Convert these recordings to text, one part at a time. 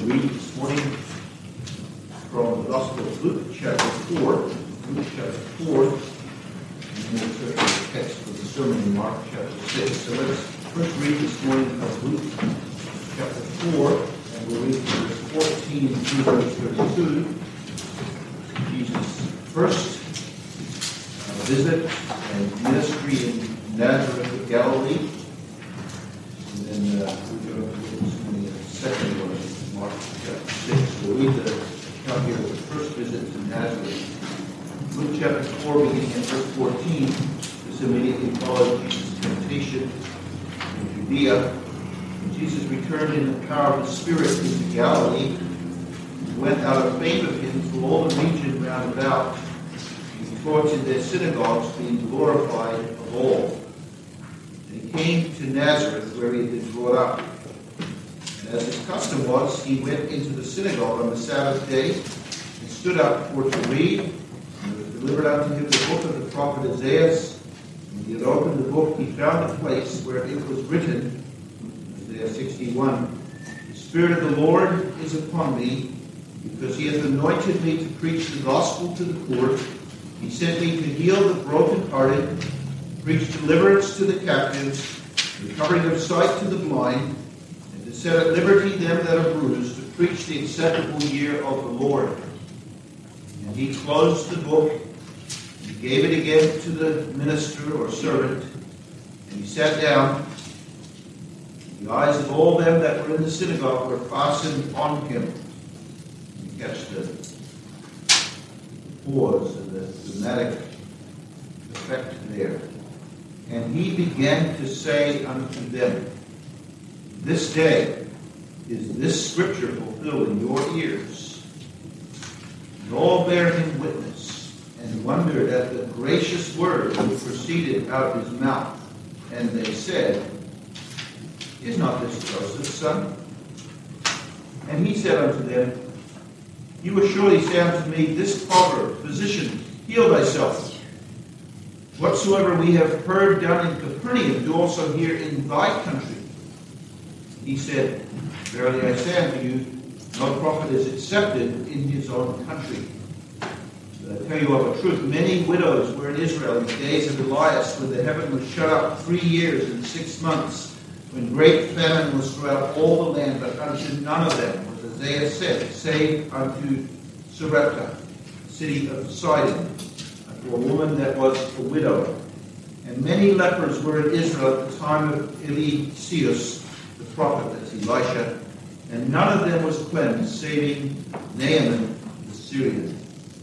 read this morning from the Gospel of Luke, chapter 4. Luke, chapter 4. And we'll turn to the text for the sermon in Mark, chapter 6. So let's first read this morning from Luke, chapter 4, and we'll read from verse 14 through verse 32. Jesus' first visit and ministry in Nazareth of Galilee. And then we're going to read this morning the second one, Mark chapter 6. We'll read the account here of the first visit to Nazareth. Luke chapter 4, beginning at verse 14, this immediately followed Jesus' temptation in Judea. When Jesus returned in the power of the Spirit into Galilee, he went out of fame of him through all the region round about. He taught in their synagogues, being glorified of all. And he came to Nazareth, where he had been brought up. And as his custom was, he went into the synagogue on the Sabbath day and stood up for to read. And it was delivered unto him the book of the prophet Isaiah. When he had opened the book, he found a place where it was written, Isaiah 61, "The Spirit of the Lord is upon me, because he hath anointed me to preach the gospel to the poor. He sent me to heal the brokenhearted, to preach deliverance to the captives, recovering of sight to the blind, and to set at liberty them that are bruised, to preach the acceptable year of the Lord." And he closed the book, and gave it again to the minister or servant, and he sat down. The eyes of all them that were in the synagogue were fastened on him. You catch the pause and the dramatic effect there. And he began to say unto them, "This day is this scripture fulfilled in your ears." And all bare him witness, and wondered at the gracious word which proceeded out of his mouth. And they said, "Is not this Joseph's son?" And he said unto them, "You will surely say unto me this proverb, Physician, heal thyself. Whatsoever we have heard done in Capernaum, do also here in thy country." He said, "Verily I say unto you, no prophet is accepted in his own country. But I tell you of a truth, many widows were in Israel in the days of Elias, when the heaven was shut up 3 years and 6 months, when great famine was throughout all the land, but unto none of them was Isaiah said, save unto Sarepta, city of Sidon, unto a woman that was a widow. And many lepers were in Israel at the time of Eliseus, the prophet, that's Elisha, and none of them was cleansed, saving Naaman the Syrian.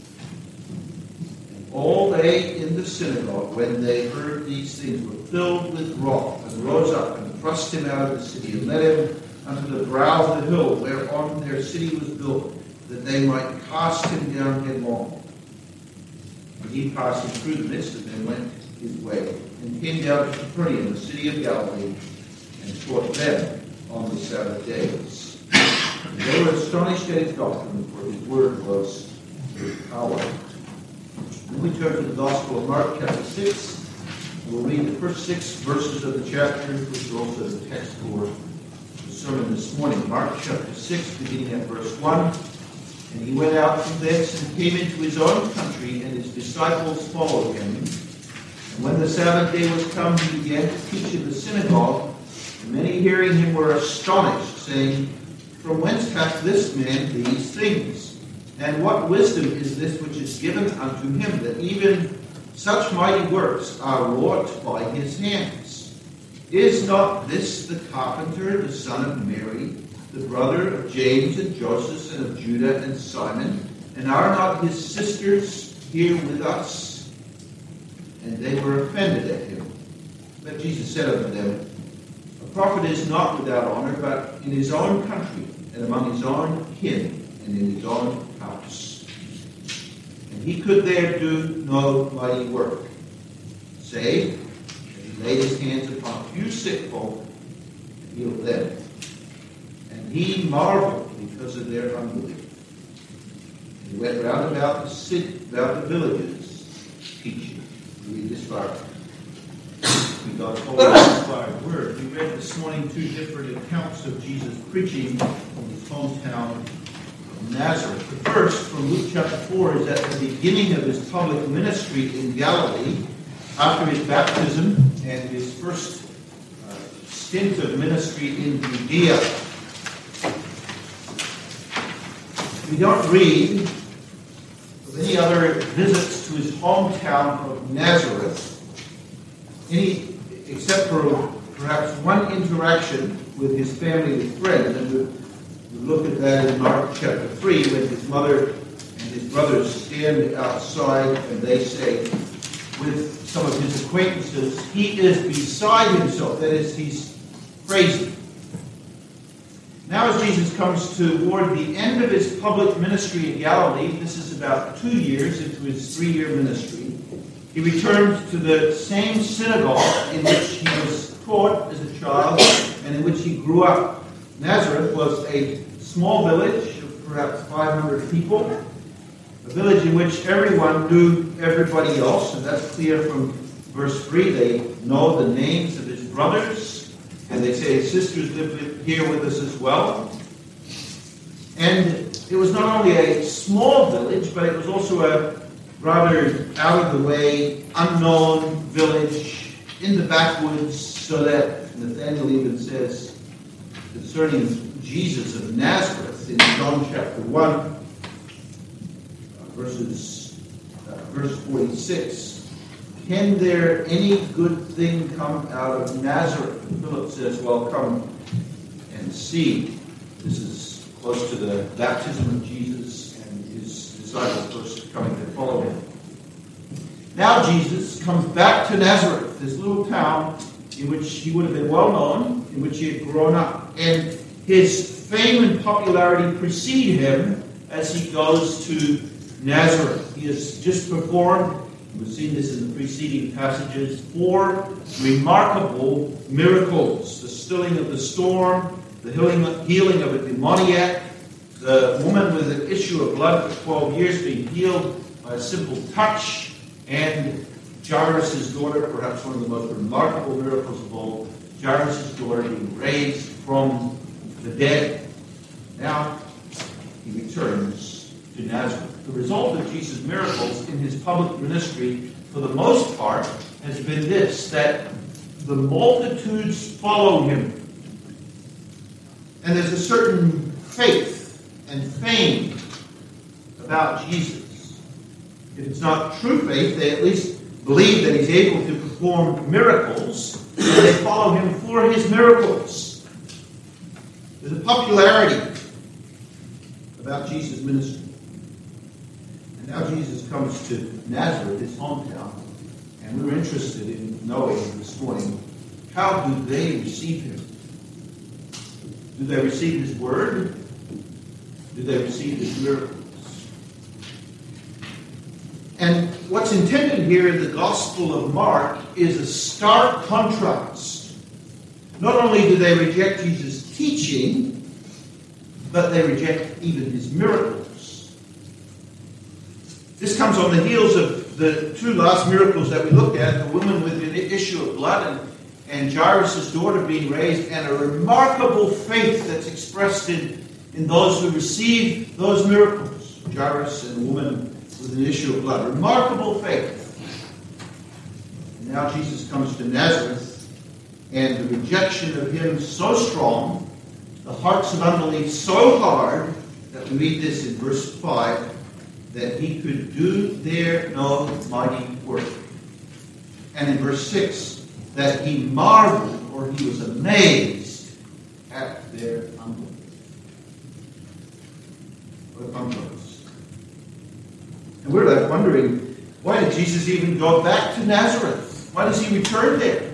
And all they in the synagogue, when they heard these things, were filled with wrath, and rose up and thrust him out of the city, and led him unto the brow of the hill whereon their city was built, that they might cast him down headlong. And he passing through the midst of them went his way, and came down to Capernaum, the city of Galilee, and taught them on the Sabbath days. And they were astonished at his doctrine, for his word was with power. Then we turn to the Gospel of Mark, chapter 6. We'll read the first 6 verses of the chapter, which are also the text for the sermon this morning. Mark chapter 6, beginning at verse 1. "And he went out from thence and came into his own country, and his disciples followed him. And when the Sabbath day was come, he began to teach in the synagogue. And many hearing him were astonished, saying, From whence hath this man these things? And what wisdom is this which is given unto him, that even such mighty works are wrought by his hands? Is not this the carpenter, the son of Mary, the brother of James and Joseph, and of Judah and Simon? And are not his sisters here with us?" And they were offended at him. But Jesus said unto them, "A prophet is not without honor, but in his own country, and among his own kin, and in his own house." And he could there do no mighty work, save that he laid his hands upon a few sick folk and healed them. And he marveled because of their unbelief. And he went round about the city, about the villages, teaching. We read this far. We God's holy inspired word. We read this morning two different accounts of Jesus preaching in his hometown of Nazareth. The first, from Luke chapter 4, is at the beginning of his public ministry in Galilee, after his baptism and his first stint of ministry in Judea. We don't read of any other visits to his hometown of Nazareth, except for perhaps one interaction with his family and friends. And we look at that in Mark chapter 3, when his mother and his brothers stand outside and they say, with some of his acquaintances, he is beside himself. That is, he's crazy. Now as Jesus comes toward the end of his public ministry in Galilee, this is about 2 years into his 3-year ministry, he returned to the same synagogue in which he was taught as a child and in which he grew up. Nazareth was a small village of perhaps 500 people, a village in which everyone knew everybody else, and that's clear from verse 3. They know the names of his brothers, and they say his sisters live here with us as well. And it was not only a small village, but it was also a rather out-of-the-way, unknown village in the backwoods, so that Nathanael even says concerning Jesus of Nazareth in John chapter 1, verse 46, "Can there any good thing come out of Nazareth?" And Philip says, "Well, come and see." This is close to the baptism of Jesus and his disciples first coming to follow him. Now Jesus comes back to Nazareth, this little town in which he would have been well known, in which he had grown up. And his fame and popularity precede him as he goes to Nazareth. He has just performed, we've seen this in the preceding passages, 4 remarkable miracles. The stilling of the storm, the healing of a demoniac, the woman with an issue of blood for 12 years being healed by a simple touch, and Jairus' daughter, perhaps one of the most remarkable miracles of all, Jairus' daughter being raised from the dead. Now he returns to Nazareth. The result of Jesus' miracles in his public ministry, for the most part, has been this, that the multitudes follow him. And there's a certain faith and fame about Jesus. If it's not true faith, they at least believe that he's able to perform miracles, and they follow him for his miracles. There's a popularity about Jesus' ministry. And now Jesus comes to Nazareth, his hometown, and we're interested in knowing this morning, how do they receive him? Do they receive his word? Do they receive his miracles? And what's intended here in the Gospel of Mark is a stark contrast. Not only do they reject Jesus' teaching, but they reject even his miracles. This comes on the heels of the 2 last miracles that we looked at, the woman with an issue of blood and Jairus' daughter being raised, and a remarkable faith that's expressed in those who receive those miracles. Jairus and a woman with an issue of blood. Remarkable faith. And now Jesus comes to Nazareth, and the rejection of him so strong, the hearts of unbelief so hard, that we read this in verse 5, that he could do there no mighty work. And in verse 6, that he marveled, or he was amazed at their unbelief. What a contrast. And we're left wondering, why did Jesus even go back to Nazareth? Why does he return there?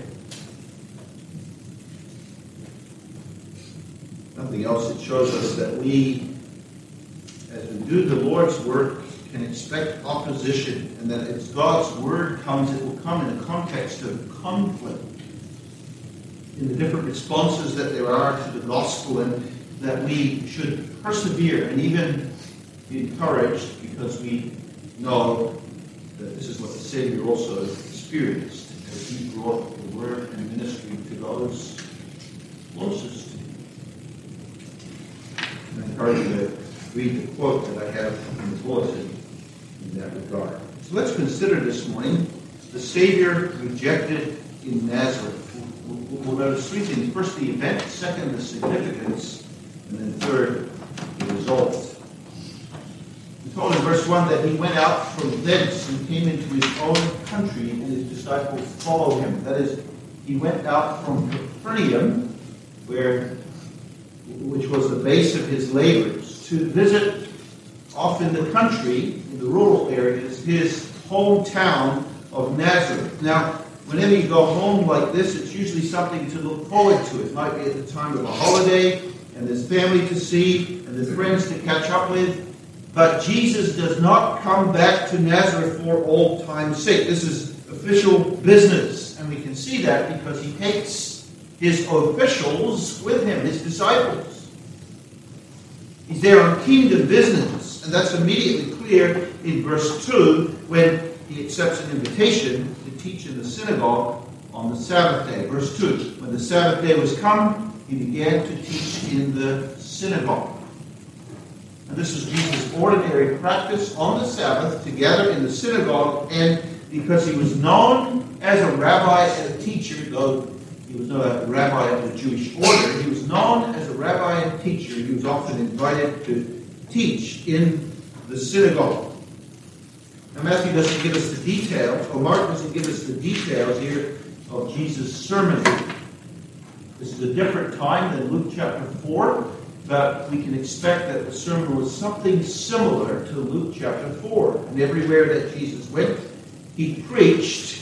Nothing else. It shows us that we, as we do the Lord's work, can expect opposition, and that as God's word comes, it will come in a context of conflict in the different responses that there are to the gospel, and that we should persevere and even be encouraged, because we know that this is what the Savior also experienced. as he brought the word and ministry to those closest to him. And I encourage you to read the quote that I have in the bulletin in that regard. So let's consider this morning the Savior rejected in Nazareth. We'll notice three things. First, the event. Second, the significance. And then third, the result. We're told in verse 1 that he went out from thence and came into his own country, and his disciples followed him. That is, he went out from Capernaum, which was the base of his labors, to visit off in the country, in the rural areas, his hometown of Nazareth. Now, whenever you go home like this, it's usually something to look forward to. It might be at the time of a holiday, and there's family to see, and there's friends to catch up with. But Jesus does not come back to Nazareth for old time's sake. This is official business, and we can see that because he takes his officials with him, his disciples. He's there on kingdom business, and that's immediately clear in verse 2 when he accepts an invitation to teach in the synagogue on the Sabbath day. Verse 2, when the Sabbath day was come, he began to teach in the synagogue. And this is Jesus' ordinary practice on the Sabbath to gather in the synagogue, and because he was known as a rabbi and a teacher, though he was not a rabbi of the Jewish order, he was known as a rabbi and teacher. He was often invited to teach in the synagogue. Now Matthew doesn't give us the details, or Mark doesn't give us the details here of Jesus' sermon. This is a different time than Luke chapter 4. But we can expect that the sermon was something similar to Luke chapter 4. And everywhere that Jesus went, he preached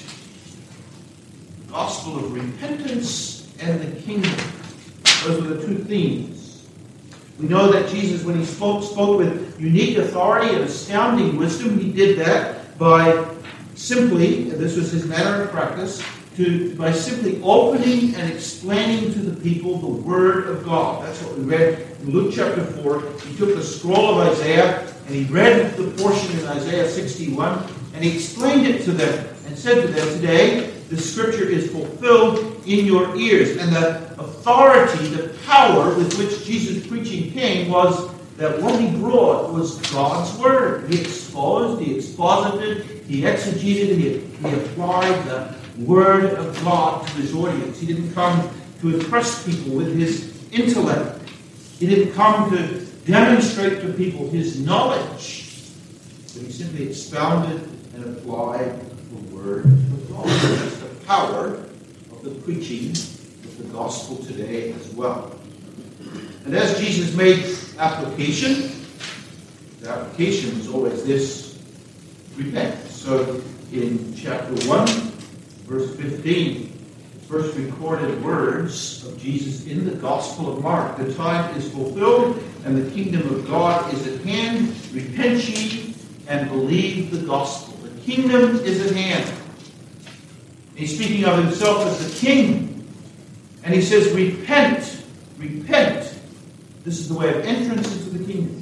the gospel of repentance and the kingdom. Those were the two themes. We know that Jesus, when he spoke with unique authority and astounding wisdom, he did that by simply, and this was his manner of practice, by simply opening and explaining to the people the Word of God. That's what we read in Luke chapter 4. He took the scroll of Isaiah and he read the portion in Isaiah 61 and he explained it to them and said to them, today the scripture is fulfilled in your ears. And the authority, the power with which Jesus' preaching came was that what he brought was God's Word. He exposed, he exposited, he exegeted, he applied the Word of God to his audience. He didn't come to impress people with his intellect. He didn't come to demonstrate to people his knowledge. But he simply expounded and applied the Word of God. That's the power of the preaching of the gospel today as well. And as Jesus made application, the application was always this: repent. So in chapter 1, verse 15, the first recorded words of Jesus in the Gospel of Mark. The time is fulfilled, and the kingdom of God is at hand. Repent ye, and believe the gospel. The kingdom is at hand. He's speaking of himself as the king. And he says, repent, repent. This is the way of entrance into the kingdom.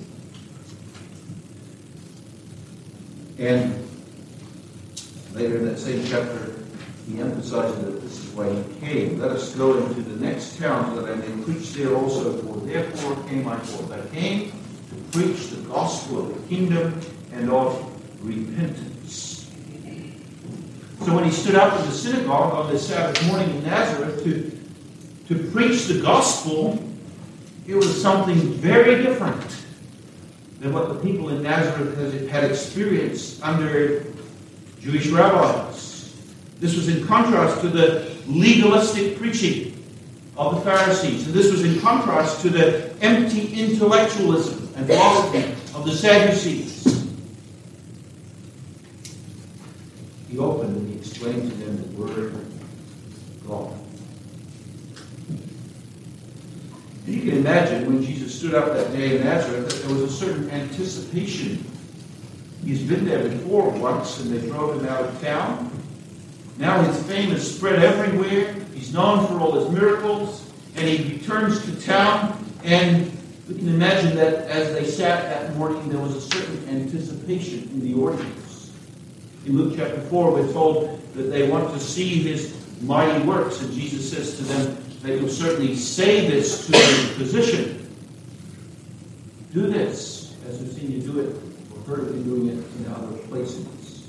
And later in that same chapter, he emphasizes that this is why he came. Let us go into the next town, so that I may preach there also. For therefore came I forth. I came to preach the gospel of the kingdom and of repentance. So when he stood up in the synagogue on this Sabbath morning in Nazareth to preach the gospel, it was something very different than what the people in Nazareth had experienced under Jewish rabbis. This was in contrast to the legalistic preaching of the Pharisees. And this was in contrast to the empty intellectualism and philosophy of the Sadducees. He opened and he explained to them the Word of God. And you can imagine when Jesus stood up that day in Nazareth that there was a certain anticipation. He's been there before once and they drove him out of town. Now his fame is spread everywhere. He's known for all his miracles. And he returns to town. And we can imagine that as they sat that morning, there was a certain anticipation in the audience. In Luke chapter 4, we're told that they want to see his mighty works, and Jesus says to them that you'll certainly say this to the physician. Do this, as we've seen you do it, or heard of you doing it in other places.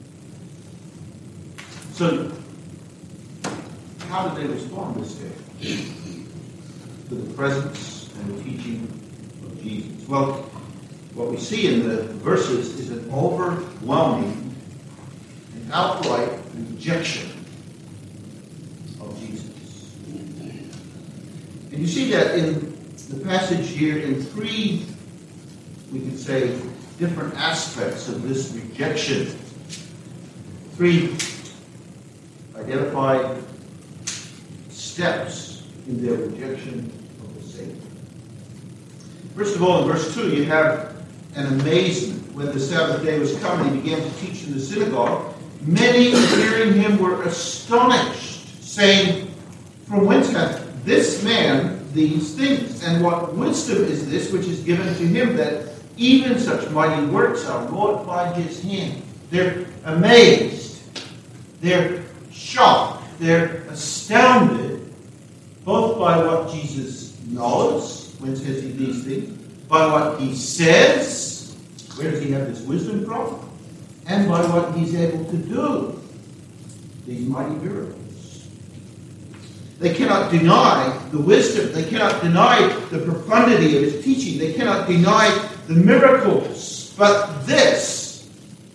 So, how did they respond this day to the presence and the teaching of Jesus? Well, what we see in the verses is an overwhelming and outright rejection of Jesus. And you see that in the passage here in three, we could say, different aspects of this rejection. Three identified steps in their rejection of the Savior. First of all, in verse 2, you have an amazement. When the Sabbath day was come, he began to teach in the synagogue. Many hearing him were astonished, saying, from whence hath this man these things? And what wisdom is this which is given to him, that even such mighty works are wrought by his hand? They're amazed. They're shocked. They're astounded, both by what Jesus knows, when says he these things, by what he says, where does he have this wisdom from, and by what he's able to do, these mighty miracles. They cannot deny the wisdom. They cannot deny the profundity of his teaching. They cannot deny the miracles. But this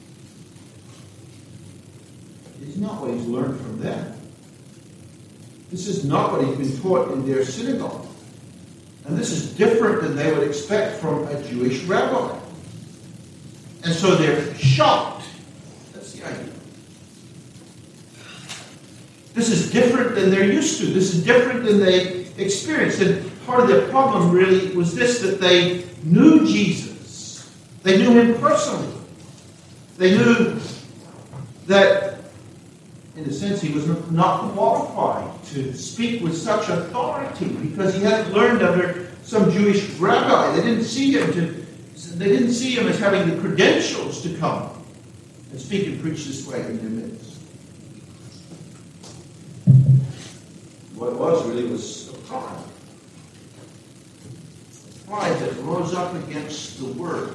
is not what he's learned from them. This is not what he's been taught in their synagogue. And this is different than they would expect from a Jewish rabbi. And so they're shocked. That's the idea. This is different than they're used to. This is different than they experienced. And part of their problem really was this, that they knew Jesus. They knew him personally. They knew that, in a sense, he was not qualified to speak with such authority because he hadn't learned under some Jewish rabbi. They didn't see him as having the credentials to come and speak and preach this way in their midst. What it was really was a pride. A pride that rose up against the word.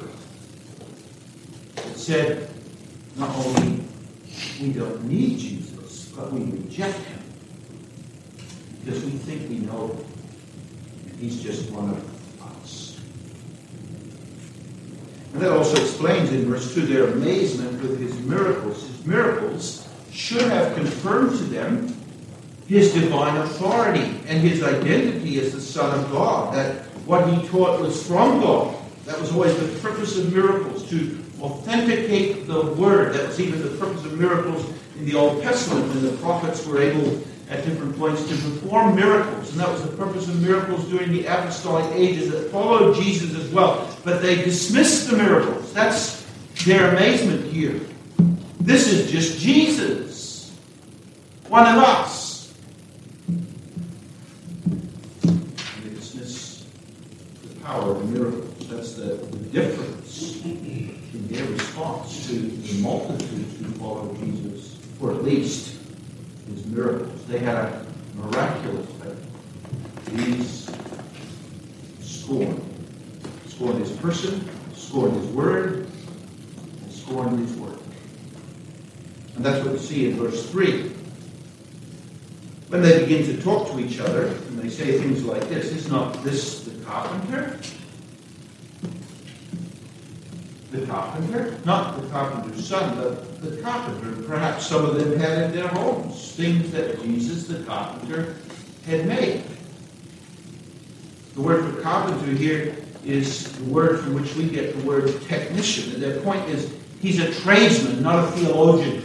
It said, not only we don't need Jesus, but we reject him because we think we know him. And he's just one of us. And that also explains in verse 2 their amazement with his miracles. His miracles should have confirmed to them his divine authority and his identity as the Son of God, that what he taught was from God. That was always the purpose of miracles, to authenticate the word. That was even the purpose of miracles in the Old Testament, when the prophets were able at different points to perform miracles. And that was the purpose of miracles during the apostolic ages that followed Jesus as well. But they dismissed the miracles. That's their amazement here. This is just Jesus, one of us. They dismiss the power of the miracles. That's the difference in their response to the multitudes who followed Jesus, or at least his miracles. They had a miraculous faith. These scorned his person, scorned his word, and scorned his work. And that's what we see in verse 3. When they begin to talk to each other, and they say things like this, is not this the carpenter? The carpenter? Not the carpenter's son, but the carpenter. Perhaps some of them had in their homes things that Jesus, the carpenter, had made. The word for carpenter here is the word from which we get the word technician. And their point is, he's a tradesman, not a theologian.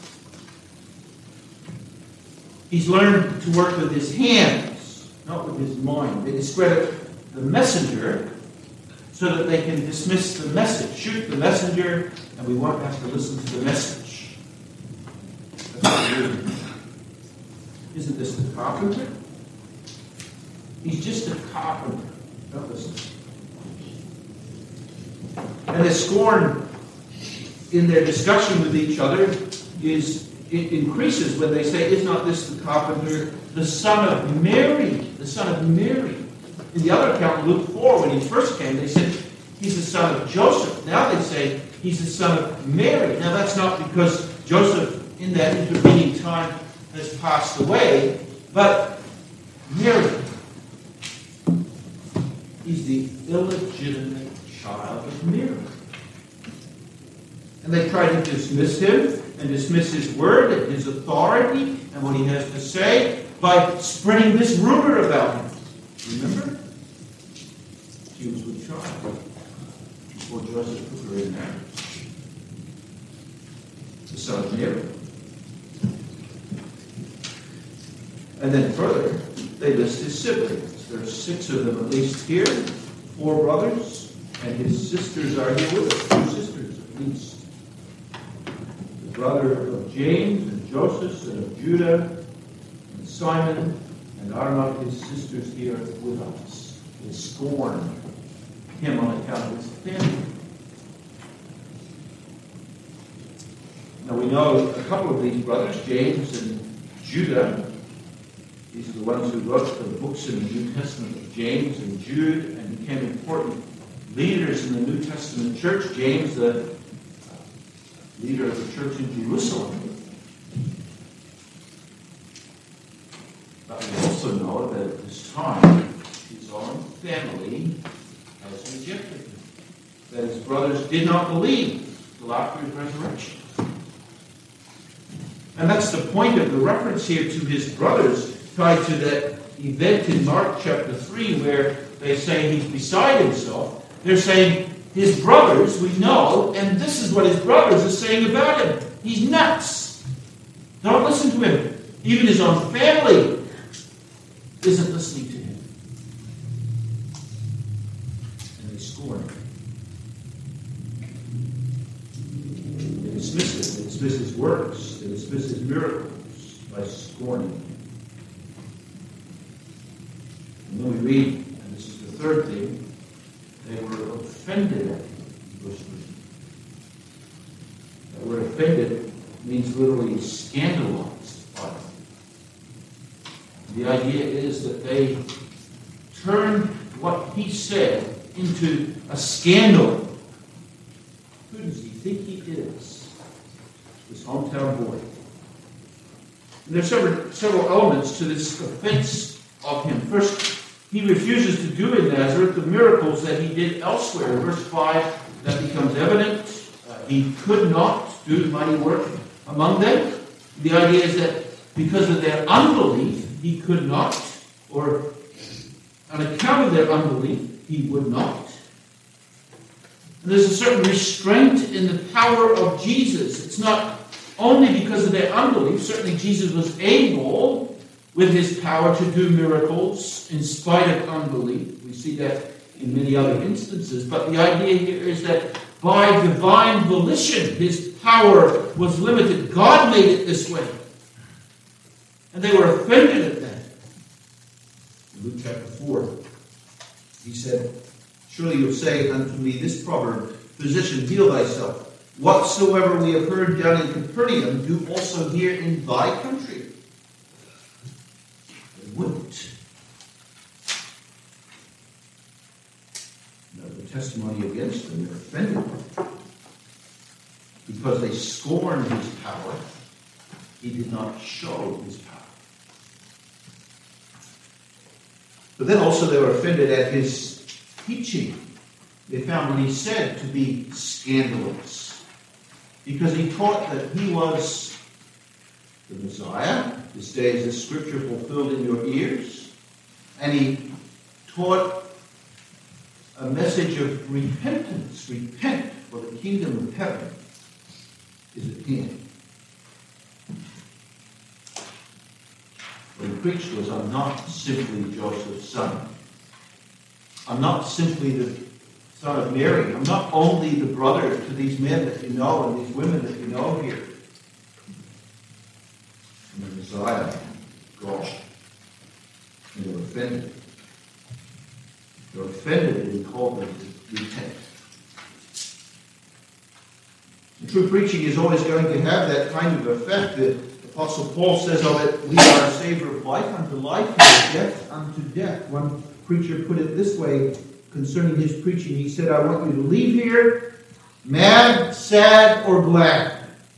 He's learned to work with his hands, not with his mind. They discredit the messenger so that they can dismiss the message. Shoot the messenger, and we won't have to listen to the message. That's what we're doing. Isn't this the carpenter? He's just a carpenter. Don't listen. And they scorn in their discussion with each other it increases when they say, is not this the carpenter, the son of Mary? The son of Mary. In the other account, Luke 4, when he first came, they said, he's the son of Joseph. Now they say, he's the son of Mary. Now that's not because Joseph, in that intervening time, has passed away, but Mary. He's the illegitimate child of Mary. And they try to dismiss him and dismiss his word and his authority and what he has to say by spreading this rumor about him. Remember? She was with child before Joseph took her in marriage. The son of Mary. And then further, they list his siblings. There are 6 of them at least here, 4 brothers, and his sisters are here with us, 2 sisters at least. The brother of James and Joseph and of Judah and Simon, and are not his sisters here with us? They scorn him on account of his family. Now we know a couple of these brothers, James and Judah. These are the ones who wrote the books in the New Testament of James and Jude and became important leaders in the New Testament church. James, the leader of the church in Jerusalem. But we also know that at this time, his own family has rejected him. That his brothers did not believe till after his resurrection. And that's the point of the reference here to his brothers, tied to that event in Mark chapter 3 where they say he's beside himself. They're saying his brothers, we know, and this is what his brothers are saying about him. He's nuts. Don't listen to him. Even his own family isn't listening to him. And they scorn him. They dismiss him. They dismiss his works. They dismiss his miracles by scorning him. And then we read, and this is the third thing, they were offended at him. Verse 3. That word offended means literally scandalized by him. The idea is that they turned what he said into a scandal. Who does he think he is? This hometown boy. And there are several elements to this offense of him. First, he refuses to do in Nazareth the miracles that he did elsewhere. In verse 5, that becomes evident. He could not do the mighty work among them. The idea is that because of their unbelief, he could not, or on account of their unbelief, he would not. And there's a certain restraint in the power of Jesus. It's not only because of their unbelief. Certainly Jesus was able, with his power, to do miracles in spite of unbelief. We see that in many other instances. But the idea here is that by divine volition, his power was limited. God made it this way. And they were offended at that. In Luke chapter 4, he said, surely you'll say unto me this proverb, Physician, heal thyself. Whatsoever we have heard down in Capernaum, do also here in thy country. They wouldn't. No, the testimony against them, they're offended. Because they scorned his power, he did not show his power. But then also they were offended at his teaching. They found what he said to be scandalous. Because he taught that he was the Messiah. This day is this scripture fulfilled in your ears. And he taught a message of repentance. Repent, for the kingdom of heaven is at hand. What he preached was, I'm not simply Joseph's son. I'm not simply the son of Mary. I'm not only the brother to these men that you know and these women that you know here. I'm the Messiah, God. And they're offended. They're offended that he called them to repent. True preaching is always going to have that kind of effect. The Apostle Paul says of it, we are a savor of life unto life, and of death unto death. One preacher put it this way concerning his preaching. He said, I want you to leave here mad, sad, or glad.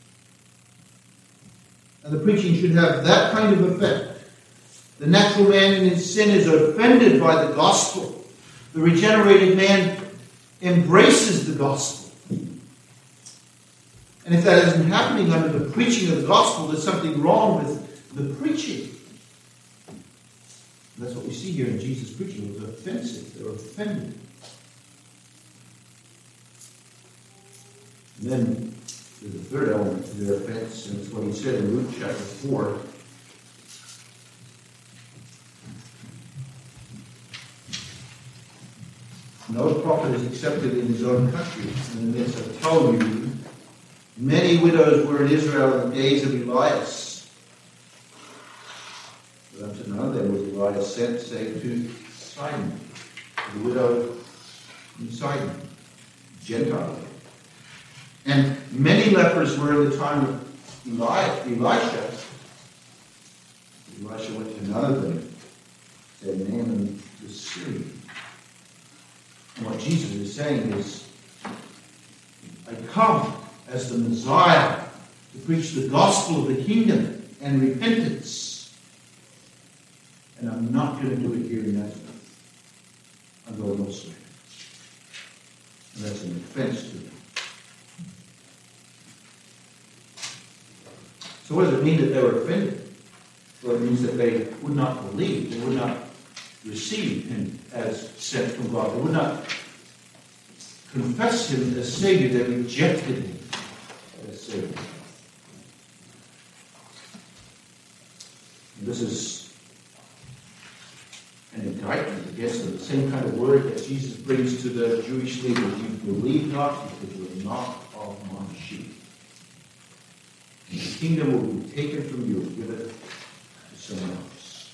And the preaching should have that kind of effect. The natural man in his sin is offended by the gospel. The regenerated man embraces the gospel. And if that isn't happening under the preaching of the gospel, there's something wrong with the preaching. And that's what we see here in Jesus' preaching. It was offensive. They were offended. And then there's a third element to their offense, and it's what he said in Luke chapter 4. No prophet is accepted in his own country. And this I tell you, many widows were in Israel in the days of Elias. But unto none of them was Elias sent, save to Sidon, the widow in Sidon, Gentile. And many lepers were in the time of Elisha. Elisha went to none of them, said Naaman the Syrian. And what Jesus is saying is, I come as the Messiah to preach the gospel of the kingdom and repentance. And I'm not going to do it here in Nazareth. I'm going elsewhere. And that's an offense to them. So what does it mean that they were offended? Well, it means that they would not believe, they would not receive him as sent from God. They would not confess him as Savior. They rejected him as Savior. And this is an indictment against them. The same kind of word that Jesus brings to the Jewish leaders. You believe not because you are not of my sheep. And the kingdom will be taken from you and given to someone else.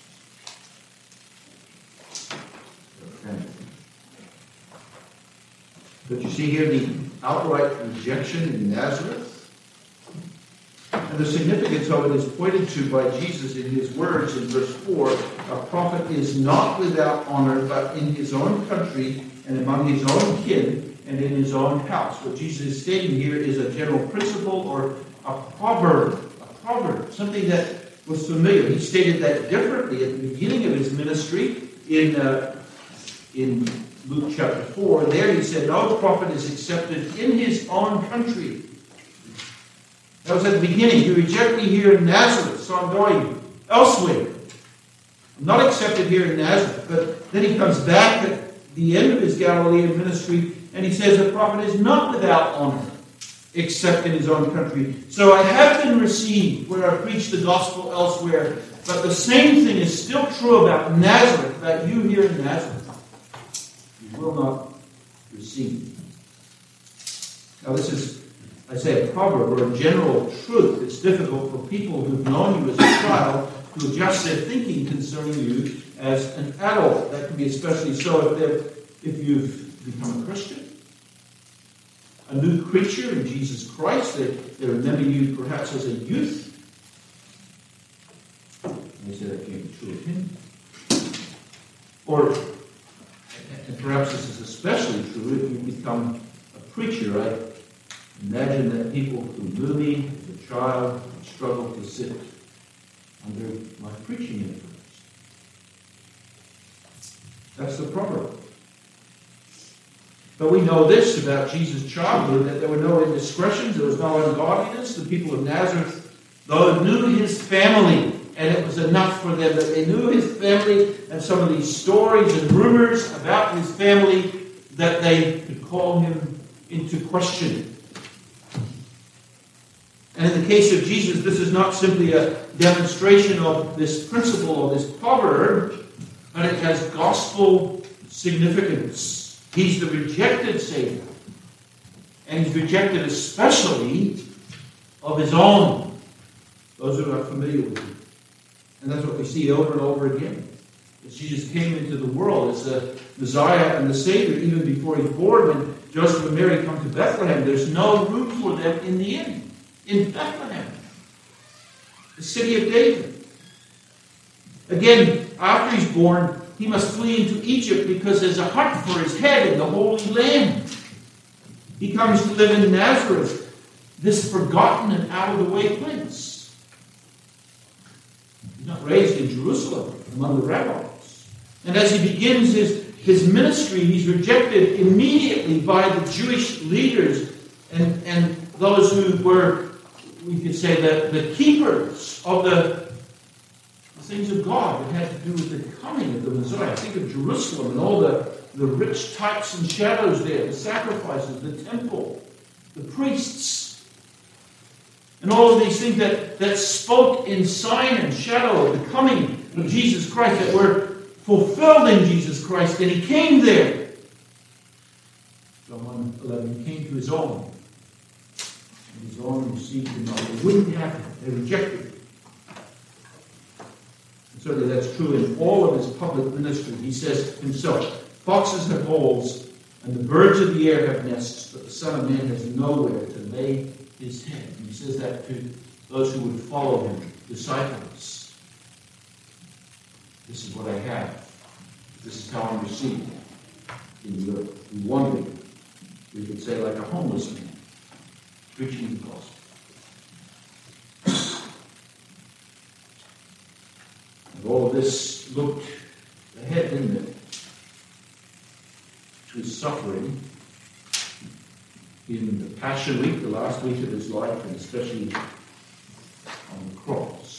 But you see here the outright rejection in Nazareth. And the significance of it is pointed to by Jesus in his words in verse 4. A prophet is not without honor, but in his own country and among his own kin and in his own house. What Jesus is stating here is a general principle or a proverb, something that was familiar. He stated that differently at the beginning of his ministry in Luke chapter 4. There he said, no prophet is accepted in his own country. That was at the beginning. You reject me here in Nazareth, so I'm going elsewhere. I'm not accepted here in Nazareth. But then he comes back at the end of his Galilean ministry and he says a prophet is not without honor except in his own country. So I have been received where I preach the gospel elsewhere. But the same thing is still true about Nazareth, about you here in Nazareth. You will not receive. Now this is, I say, a proverb or a general truth. It's difficult for people who've known you as a child to adjust their thinking concerning you as an adult. That can be especially so if you've become a Christian, a new creature in Jesus Christ. They remember you perhaps as a youth. They say that can't be true of him. Or, and perhaps this is especially true if you become a preacher. I imagine that people who knew me as a child struggle to sit under my preaching influence. That's the proverb. But we know this about Jesus' childhood, that there were no indiscretions, there was no ungodliness. The people of Nazareth, though, knew his family, and it was enough for them that they knew his family and some of these stories and rumors about his family that they could call him into question. And in the case of Jesus, this is not simply a demonstration of this principle or this proverb, but it has gospel significance. He's the rejected Savior. And he's rejected especially of his own, those who are familiar with him. And that's what we see over and over again. As Jesus came into the world as the Messiah and the Savior, even before He's born, when Joseph and Mary come to Bethlehem, there's no room for them in the inn. In Bethlehem, the city of David. Again, after He's born, He must flee into Egypt because there's a hut for His head in the Holy Land. He comes to live in Nazareth, this forgotten and out-of-the-way place. He's not raised in Jerusalem among the rabbis. And as He begins his ministry, He's rejected immediately by the Jewish leaders and those who were, we could say, the keepers of the things of God that had to do with the coming of the Messiah. Think of Jerusalem and all the rich types and shadows there, the sacrifices, the temple, the priests, and all of these things that spoke in sign and shadow of the coming of Jesus Christ, that were fulfilled in Jesus Christ, and He came there. John 1:11, He came to His own, and His own received Him not. They wouldn't have Him. They rejected Him. And certainly that's true in all of His public ministry. He says Himself, foxes have holes, and the birds of the air have nests, but the Son of Man has nowhere to lay His head. And He says that to those who would follow Him, disciples. This is what I have. This is how I'm received in the earth. We wander, we could say, like a homeless man, preaching the gospel. And all of this looked ahead, didn't it, to His suffering in the Passion Week, the last week of His life, and especially on the cross.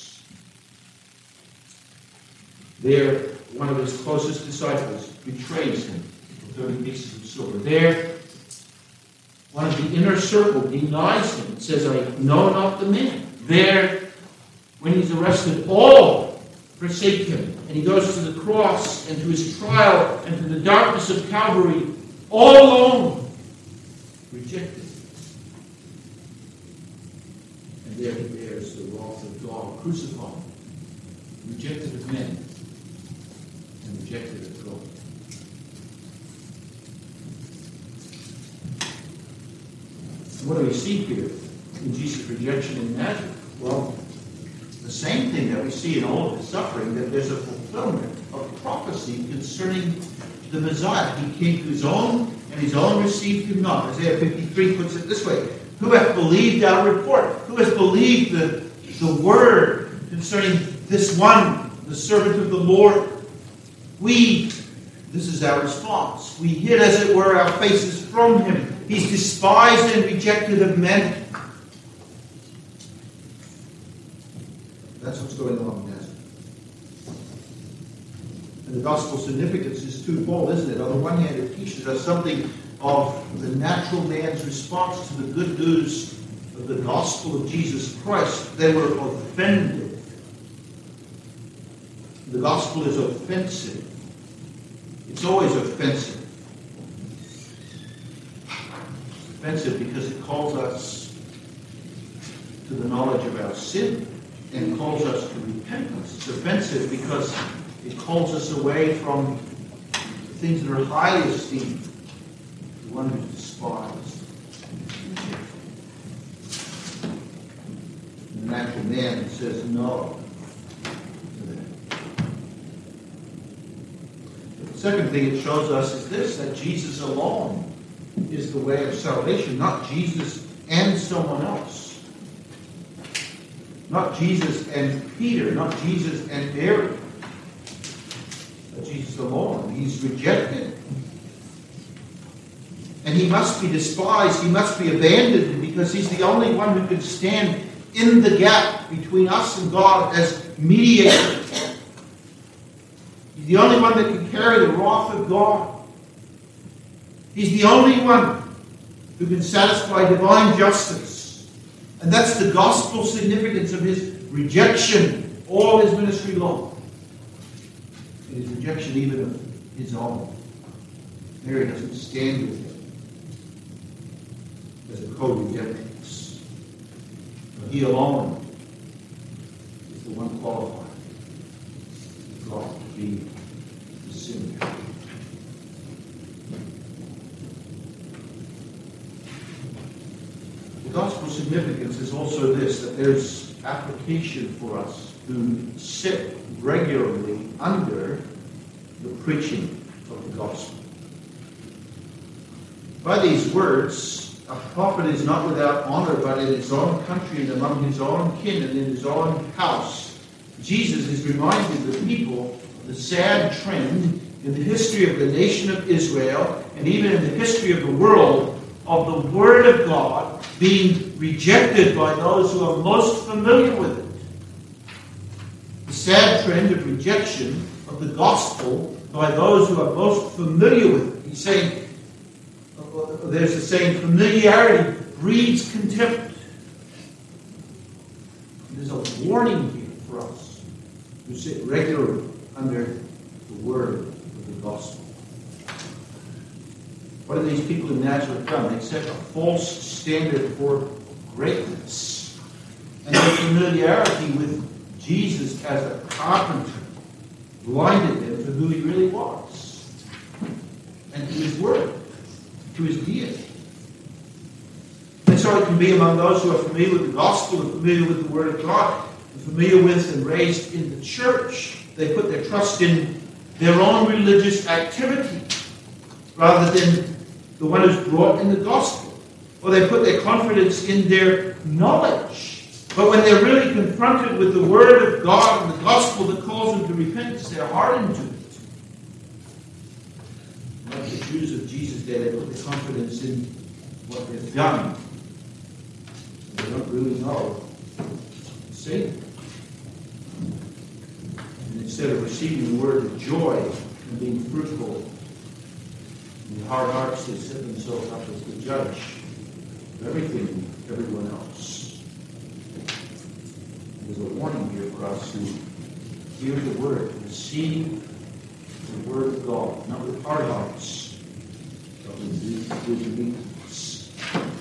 There, one of His closest disciples betrays Him for 30 pieces of silver. There, one of the inner circle denies Him and says, I know not the man. There, when He's arrested, all forsake Him. And He goes to the cross and to His trial and to the darkness of Calvary, all alone, rejected. And there He bears the wrath of God, crucified, rejected of men, and rejected of God. And what do we see here in Jesus' rejection in Nazareth? Well, the same thing that we see in all of His suffering, that there's a fulfillment of prophecy concerning the Messiah. He came to His own, and His own received Him not. Isaiah 53 puts it this way: who hath believed our report? Who has believed the word concerning this one, the servant of the Lord? This is our response. We hid, as it were, our faces from Him. He's despised and rejected of men. That's what's going on in Nazareth. And the gospel significance is twofold, isn't it? On the one hand, it teaches us something of the natural man's response to the good news of the gospel of Jesus Christ. They were offended. The gospel is offensive. It's always offensive. It's offensive because it calls us to the knowledge of our sin and calls us to repentance. It's offensive because it calls us away from the things that are highly esteemed, the one who's despised. And the natural man says no. The second thing it shows us is this, that Jesus alone is the way of salvation, not Jesus and someone else. Not Jesus and Peter, not Jesus and Mary, but Jesus alone. He's rejected. And He must be despised, He must be abandoned, because He's the only one who can stand in the gap between us and God as mediator. He's the only one that can carry the wrath of God. He's the only one who can satisfy divine justice. And that's the gospel significance of His rejection all His ministry long. And His rejection even of His own. Mary doesn't stand with Him as a co-rejectress. He alone is the one qualified God to be The gospel significance is also this, that there's application for us who sit regularly under the preaching of the gospel. By these words, a prophet is not without honor, but in his own country and among his own kin and in his own house. Jesus is reminding the people of the sad trend in the history of the nation of Israel and even in the history of the world of the Word of God being rejected by those who are most familiar with it. The sad trend of rejection of the gospel by those who are most familiar with it. He's saying, there's a saying, familiarity breeds contempt. There's a warning here for us who sit regularly under the word of the gospel. What have these people in Nazareth done? They set a false standard for greatness. And their familiarity with Jesus as a carpenter blinded them to who he really was and to his word, to his deity. And so it can be among those who are familiar with the gospel and familiar with the word of God, and familiar with and raised in the church. They put their trust in their own religious activity rather than the one who's brought in the gospel. Or they put their confidence in their knowledge. But when they're really confronted with the word of God and the gospel that calls them to repentance, they're hardened to it. Like the Jews of Jesus' day, they put their confidence in what they've done. They don't really know the Savior. And instead of receiving the word of joy and being fruitful in their hard hearts, they set themselves up as the judge of everything and everyone else. There's a warning here for us who hear the word, receive the word of God, not with hard hearts, but with weakness.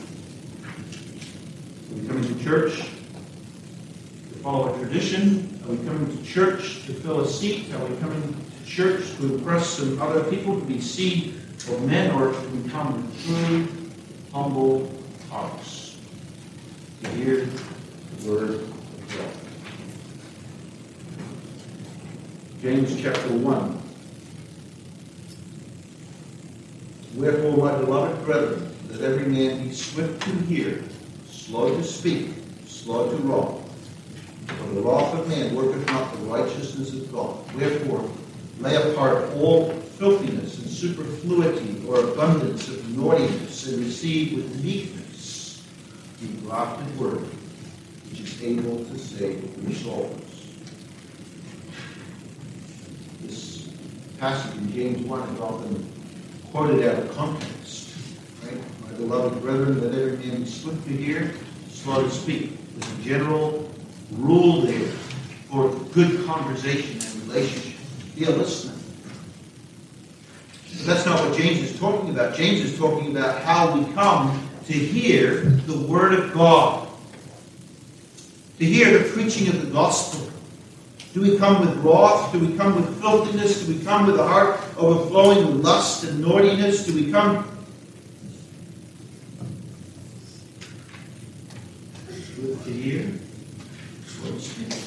Are we coming to church to follow a tradition? Are we coming to church to fill a seat? Are we coming to church to impress some other people, to be seen of men, or to become with true, humble hearts to hear the word of God? James chapter 1. Wherefore, my beloved brethren, let every man be swift to hear, slow to speak, slow to wrath. For the wrath of man worketh not the righteousness of God. Wherefore, lay apart all filthiness and superfluity or abundance of naughtiness, and receive with meekness the grafted word, which is able to save your souls. This passage in James 1 is often quoted out of context. Right? My beloved brethren, let every man be swift to hear, slow to speak. There's a general rule there for good conversation and relationship. Be a listener. But that's not what James is talking about. James is talking about how we come to hear the word of God, to hear the preaching of the gospel. Do we come with wrath? Do we come with filthiness? Do we come with a heart overflowing with lust and naughtiness? Do we come with to hear? Slow to speak.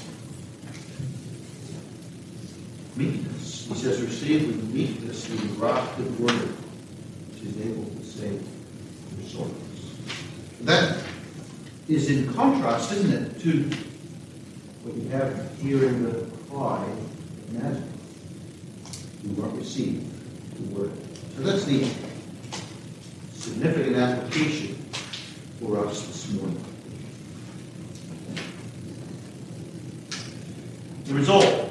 Meekness. He says, receive with meekness the grafted word, which is able to save your souls. That is in contrast, isn't it, to what you have here in the cry of Nazareth. You won't receive the word. So that's the significant application for us this morning. The result.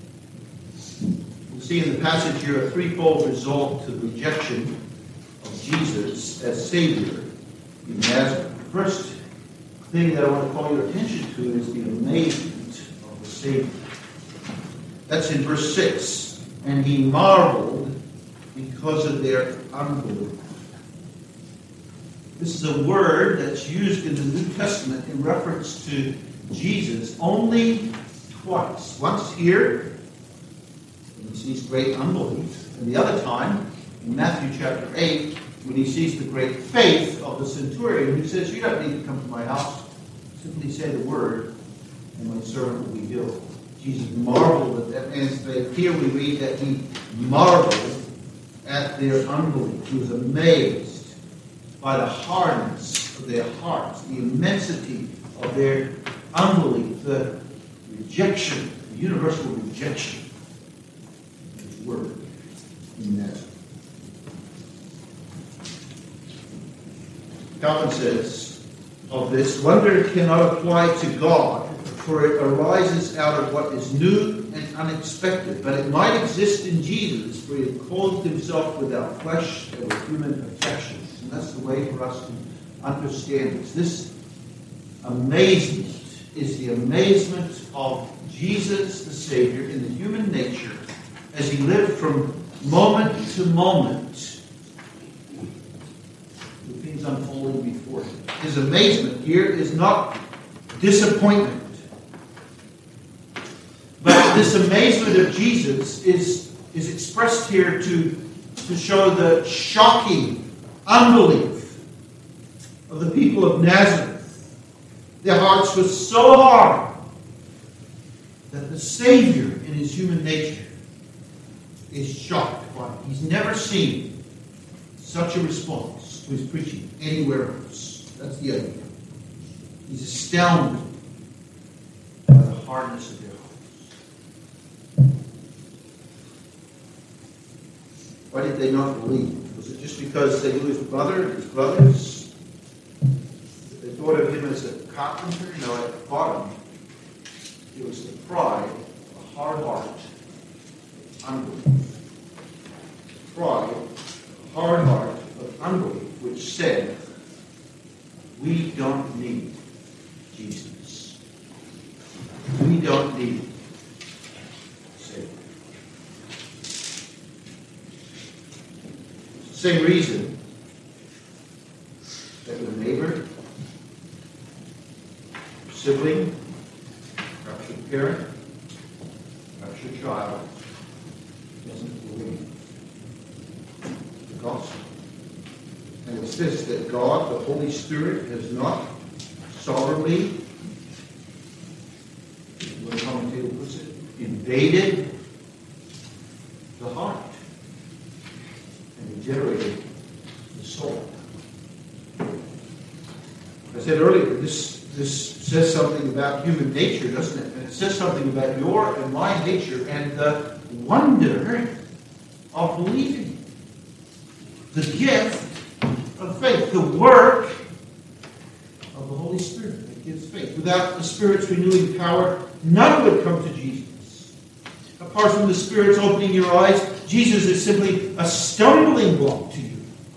We'll see in the passage here a threefold result to the rejection of Jesus as Savior in Nazareth. The first thing that I want to call your attention to is the amazement of the Savior. That's in verse 6. And he marveled because of their unbelief. This is a word that's used in the New Testament in reference to Jesus only twice. Once here, when he sees great unbelief, and the other time in Matthew chapter 8, when he sees the great faith of the centurion, who says, "You don't need to come to my house. Simply say the word, and my servant will be healed." Jesus marveled at that man's faith. Here we read that he marveled at their unbelief. He was amazed by the hardness of their hearts, the immensity of their unbelief, the rejection, the universal rejection of his word in Nazareth. Calvin says of this, "Wonder cannot apply to God, for it arises out of what is new and unexpected. But it might exist in Jesus, for he had clothed himself without flesh and with human affections." And that's the way for us to understand this. This amazement is the amazement of Jesus the Savior in the human nature as he lived from moment to moment with things unfolding before him. His amazement here is not disappointment. But this amazement of Jesus is expressed here to show the shocking unbelief of the people of Nazareth. Their hearts were so hard that the Savior in his human nature is shocked by it. He's never seen such a response to his preaching anywhere else. That's the idea. He's astounded by the hardness of their hearts. Why did they not believe? Was it just because they knew his brothers? They thought of him as a carpenter? No, at the bottom, it was the pride, the hard heart, unbelief. Pride, the hard heart of unbelief, which said, "We don't need Jesus. We don't need Savior." It's the same reason that your neighbor, your sibling, perhaps your parent, perhaps your child, doesn't believe the gospel. And it's this, that God, the Holy Spirit, has not sovereignly, one commentator puts it, invaded the heart and regenerated the soul. I said earlier, this says something about human nature, doesn't it? And it says something about your and my nature and the wonder of believing. The gift of faith, the work of the Holy Spirit that gives faith. Without the Spirit's renewing power, none would come to Jesus. Apart from the Spirit's opening your eyes, Jesus is simply a stumbling block to you.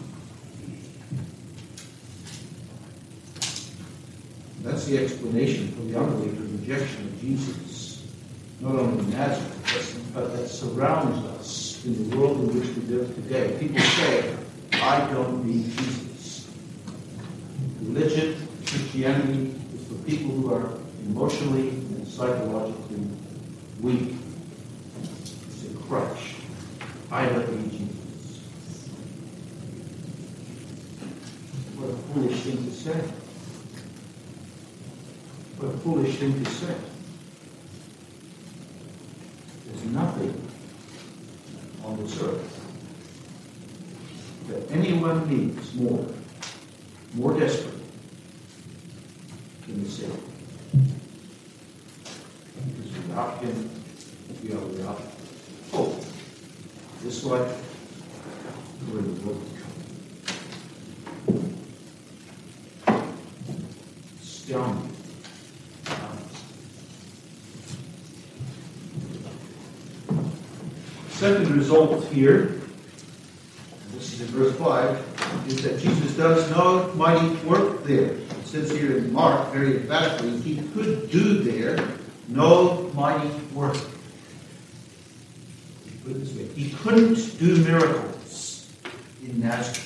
That's the explanation for the unbelief and rejection of Jesus, not only in Nazareth, but that surrounds us in the world in which we live today. People say, "I don't need Jesus." Religion, Christianity, is for people who are emotionally and psychologically weak. It's a crutch. I don't need Jesus. What a foolish thing to say. What a foolish thing to say. There's nothing on this earth that anyone needs more desperate than the Savior. Because without him, we are without hope. This life, or in the world to come. Astounding. Second result here, this is in verse 5, is that Jesus does no mighty work there. It says here in Mark very emphatically, he could do there no mighty work. Put it this way, he couldn't do miracles in Nazareth.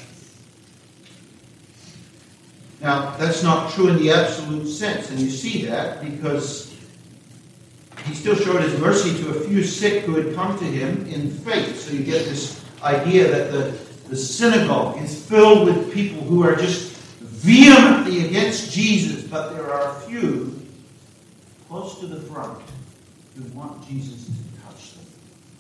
Now, that's not true in the absolute sense, and you see that because he still showed his mercy to a few sick who had come to him in faith. So you get this idea that the synagogue is filled with people who are just vehemently against Jesus, but there are a few close to the front who want Jesus to touch them.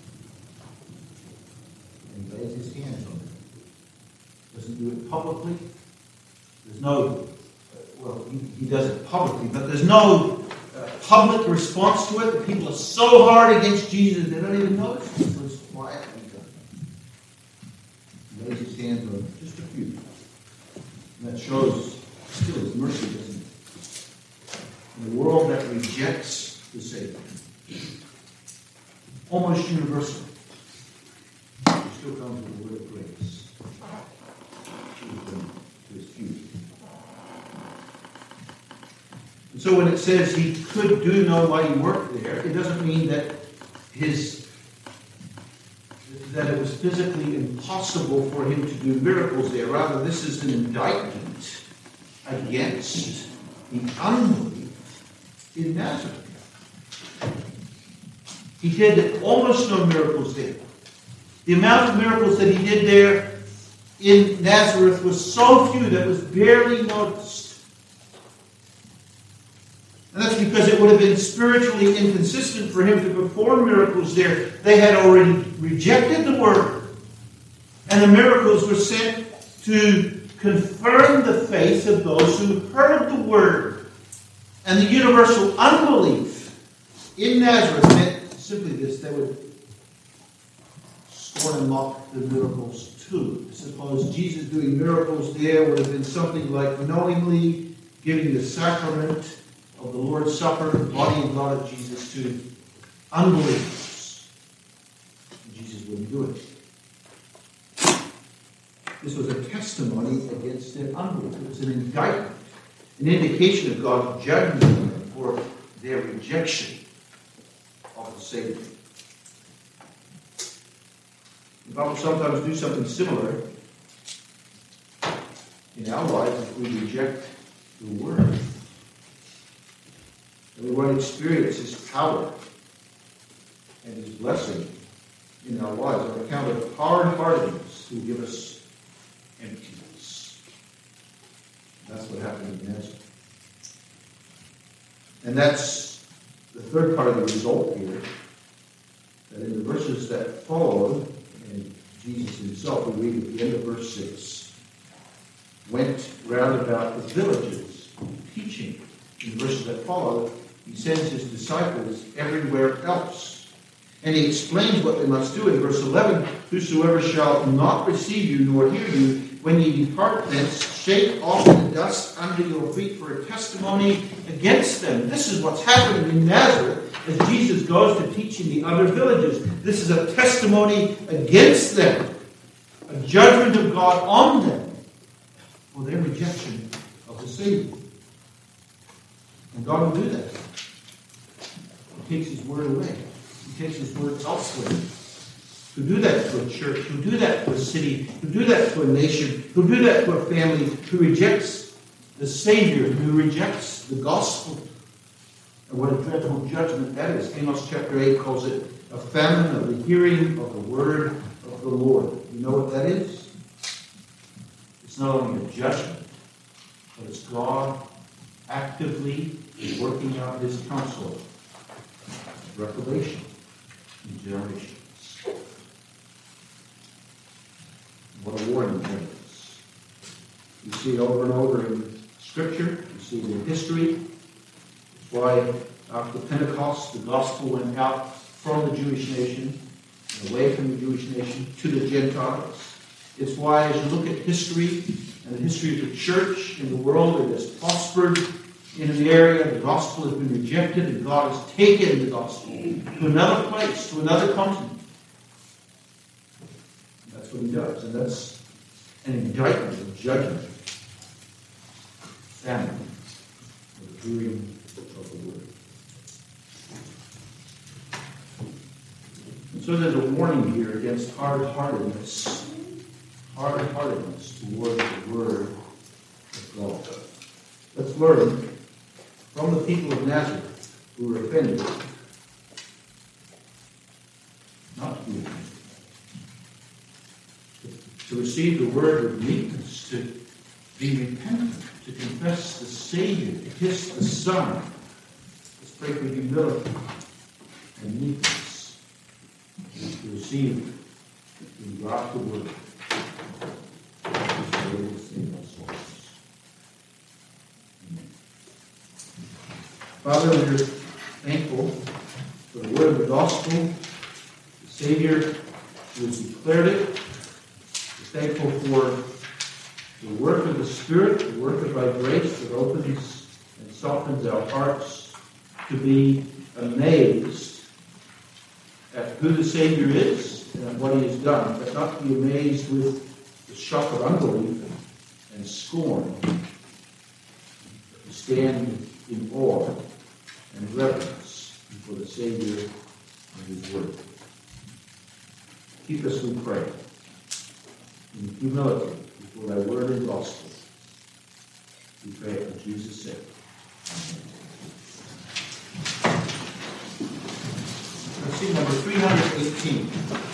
And he lays his hands on them. Doesn't do it publicly. There's no, he does it publicly, but there's no public response to it. The people are so hard against Jesus, they don't even notice it. So it's quietly done. He lays his hands on just a few. And that shows still his mercy, doesn't it? In a world that rejects the Savior, almost universal, he still comes with a word of grace to his few. And so when it says he could do no mighty work there, it doesn't mean that it was physically impossible for him to do miracles there. Rather, this is an indictment against the unbelief in Nazareth. He did almost no miracles there. The amount of miracles that he did there in Nazareth was so few that it was barely noticed. And that's because it would have been spiritually inconsistent for him to perform miracles there. They had already rejected the word. And the miracles were sent to confirm the faith of those who heard the word. And the universal unbelief in Nazareth meant simply this: they would scorn and mock the miracles too. I suppose Jesus doing miracles there would have been something like knowingly giving the sacrament of the Lord's Supper, the body and blood of Jesus, to unbelievers. Jesus wouldn't do it. This was a testimony against their unbelief. It was an indictment, an indication of God's judgment for their rejection of the Savior. The Bible sometimes do something similar in our lives if we reject the Word. And we won't experience His power and His blessing in our lives on account of hard-heartedness who give us emptiness. That's what happened in Nazareth. And that's the third part of the result here, that in the verses that follow, and Jesus himself, we read at the end of verse 6, went round about the villages, teaching. In the verses that follow, he sends his disciples everywhere else. And he explains what they must do in verse 11. Whosoever shall not receive you nor hear you, when ye depart thence, shake off the dust under your feet for a testimony against them. This is what's happening in Nazareth as Jesus goes to teach in the other villages. This is a testimony against them, a judgment of God on them for their rejection of the Savior. And God will do that. He takes His word away. He takes His word elsewhere. He'll do that to a church. He'll do that to a city. He'll do that to a nation. He'll do that to a family who rejects the Savior, who rejects the gospel. And what a dreadful judgment that is. Amos chapter 8 calls it a famine of the hearing of the word of the Lord. You know what that is? It's not only a judgment, but it's God actively working out His counsel. Revelation in generations. What a warning that is. You see it over and over in Scripture. You see it in history. That's why after Pentecost, the gospel went out from the Jewish nation, and away from the Jewish nation, to the Gentiles. It's why, as you look at history, and the history of the church in the world, it has prospered in an area, the gospel has been rejected, and God has taken the gospel to another place, to another continent. That's what He does, and that's an indictment of judgment. Famine, of the hearing of the word. And so there's a warning here against hard-heartedness toward the word of God. Let's learn from the people of Nazareth who were offended not to be offended. to receive the word with meekness, to be repentant, to confess the Savior, to kiss the Son. Let's pray for humility and meekness, to receive the engrafted word. Father, we are thankful for the word of the gospel, the Savior who has declared it. We're thankful for the work of the Spirit, the work of thy grace that opens and softens our hearts to be amazed at who the Savior is and what he has done, but not to be amazed with the shock of unbelief and scorn, but to stand in awe and reverence before the Savior and his word. Keep us, we pray, in humility before thy word and gospel. We pray it in Jesus' sake. Amen. Let's see number 318.